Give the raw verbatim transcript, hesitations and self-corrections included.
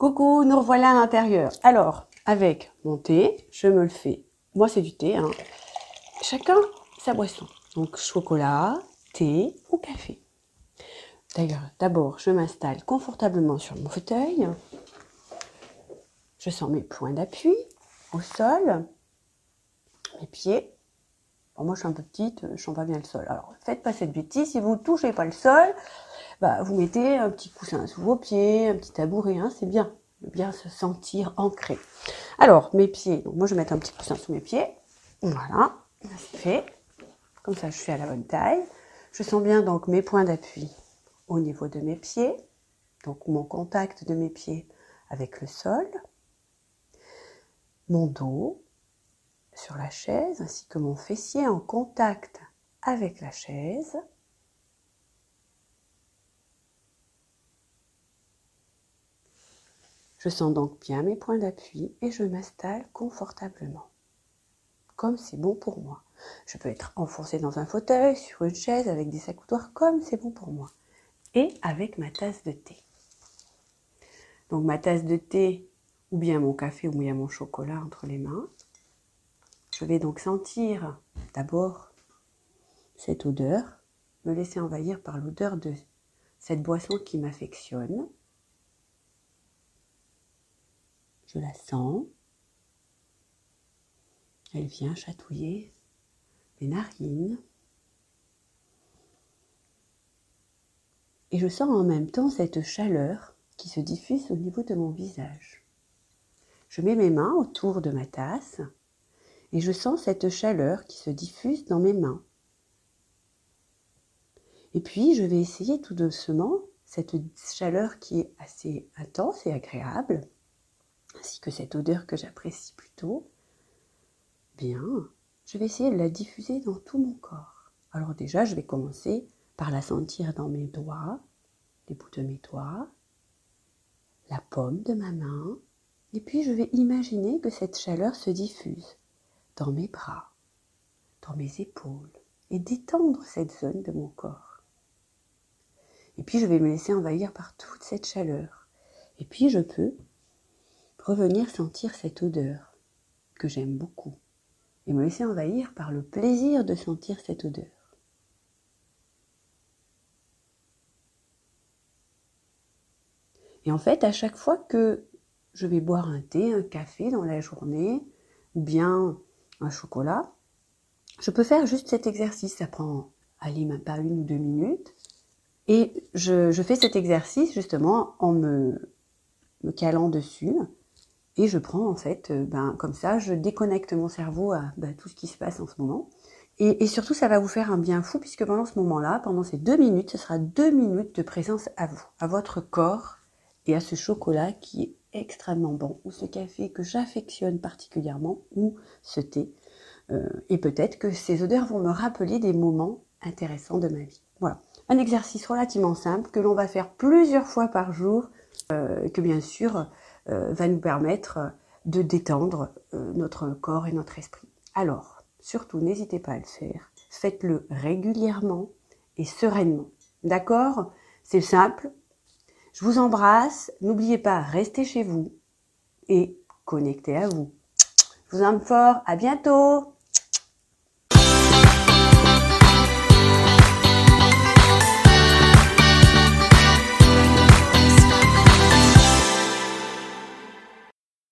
Coucou, nous revoilà à l'intérieur. Alors, avec mon thé, je me le fais. Moi, c'est du thé, hein. Chacun sa boisson. Donc, chocolat, thé ou café. D'ailleurs, d'abord, je m'installe confortablement sur mon fauteuil. Je sens mes points d'appui au sol, mes pieds. Bon, moi, je suis un peu petite, je sens pas bien le sol. Alors, faites pas cette bêtise. Si vous ne touchez pas le sol, bah, vous mettez un petit coussin sous vos pieds, un petit tabouret, hein, c'est bien. De bien se sentir ancré. Alors, mes pieds. Donc, moi, je vais mettre un petit coussin sous mes pieds. Voilà, c'est fait. Comme ça, je suis à la bonne taille. Je sens bien donc mes points d'appui au niveau de mes pieds. Donc, mon contact de mes pieds avec le sol. Mon dos sur la chaise, ainsi que mon fessier en contact avec la chaise. Je sens donc bien mes points d'appui et je m'installe confortablement, comme c'est bon pour moi. Je peux être enfoncée dans un fauteuil, sur une chaise, avec des accoudoirs, comme c'est bon pour moi. Et avec ma tasse de thé. Donc ma tasse de thé, ou bien mon café, ou bien mon chocolat entre les mains. Je vais donc sentir d'abord cette odeur, me laisser envahir par l'odeur de cette boisson qui m'affectionne. Je la sens. Elle vient chatouiller mes narines. Et je sens en même temps cette chaleur qui se diffuse au niveau de mon visage. Je mets mes mains autour de ma tasse et je sens cette chaleur qui se diffuse dans mes mains. Et puis, je vais essayer tout doucement cette chaleur qui est assez intense et agréable, ainsi que cette odeur que j'apprécie plutôt. Bien, je vais essayer de la diffuser dans tout mon corps. Alors déjà, je vais commencer par la sentir dans mes doigts, les bouts de mes doigts, la paume de ma main, et puis je vais imaginer que cette chaleur se diffuse dans mes bras, dans mes épaules, et détendre cette zone de mon corps. Et puis je vais me laisser envahir par toute cette chaleur. Et puis je peux revenir sentir cette odeur que j'aime beaucoup, et me laisser envahir par le plaisir de sentir cette odeur. Et en fait, à chaque fois que je vais boire un thé, un café dans la journée, ou bien un chocolat, je peux faire juste cet exercice. Ça prend, allez, même pas une ou deux minutes. Et je, je fais cet exercice justement en me, me calant dessus. Et je prends en fait, ben, comme ça, je déconnecte mon cerveau à ben, tout ce qui se passe en ce moment. Et, et surtout, ça va vous faire un bien fou, puisque pendant ce moment-là, pendant ces deux minutes, ce sera deux minutes de présence à vous, à votre corps et à ce chocolat qui est extrêmement bon, ou ce café que j'affectionne particulièrement, ou ce thé. Euh, et peut-être que ces odeurs vont me rappeler des moments intéressants de ma vie. Voilà, un exercice relativement simple que l'on va faire plusieurs fois par jour, euh, que bien sûr euh, va nous permettre de détendre euh, notre corps et notre esprit. Alors, surtout, n'hésitez pas à le faire. Faites-le régulièrement et sereinement. D'accord? C'est simple. Je vous embrasse. N'oubliez pas, restez chez vous et connectez à vous. Je vous aime fort. À bientôt.